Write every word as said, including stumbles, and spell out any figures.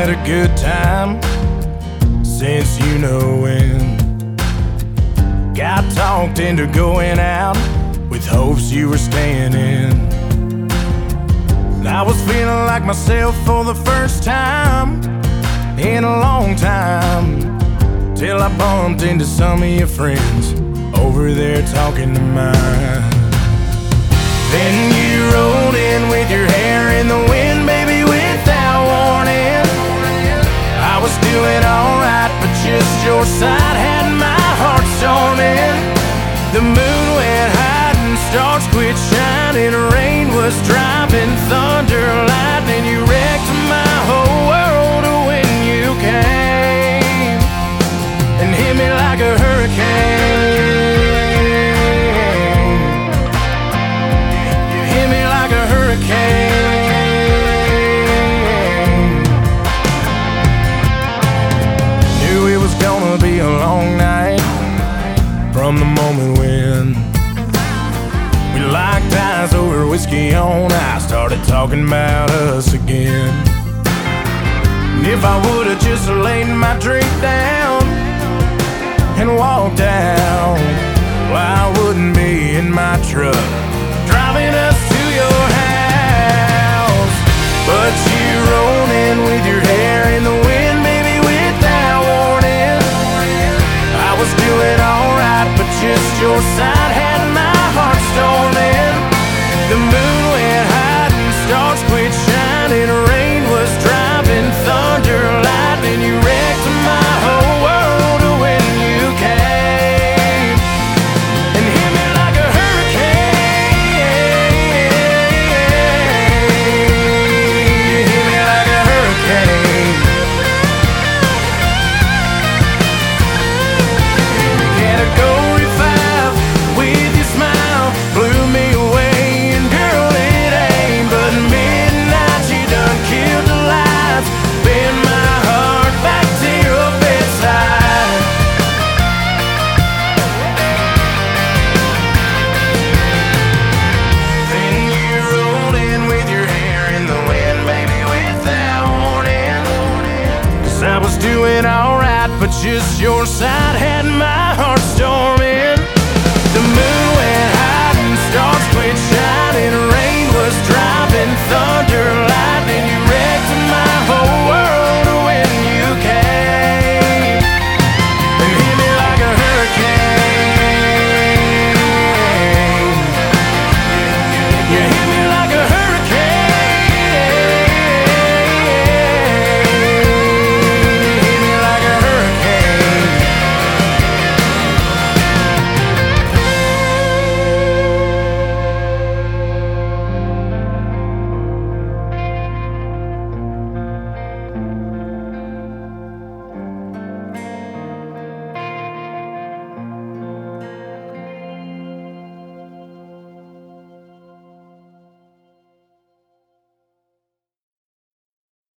had a good time since you know when. Got talked into going out with hopes you were staying in. I was feeling like myself for the first time in a long time, till I bumped into some of your friends over there talking to mine. Then you rolled in with your hair in the wind, baby, without warning. I was doing alright, but just your side had my heart storming. The moon went hide and stars quit shining. Rain was driving, thunder, lightning. You wrecked my whole world when you came and hit me like a hurricane. You hit me like a hurricane. Knew it was gonna be a long night from the moment when we locked eyes over whiskey on ice, started talking about us again. And if I would've just laid my drink down and walked out, well, I wouldn't be in my truck driving us to your house. But you rolled in with your hair in the wind, baby, without warning. I was doing alright, but just your side had my heart storming. The moon went hide and stars quit shining. Rain was driving, thunder, lightning. You wrecked my whole world when you came and hit me like a hurricane. You hit me like a hurricane. Category five with your smile blew me away. And girl, it ain't but midnight. You done killed the lights, bend my heart back to your bedside. Then you rolled in with your hair in the wind, baby, without warning. 'Cause I was doing alright, but just your side had my heart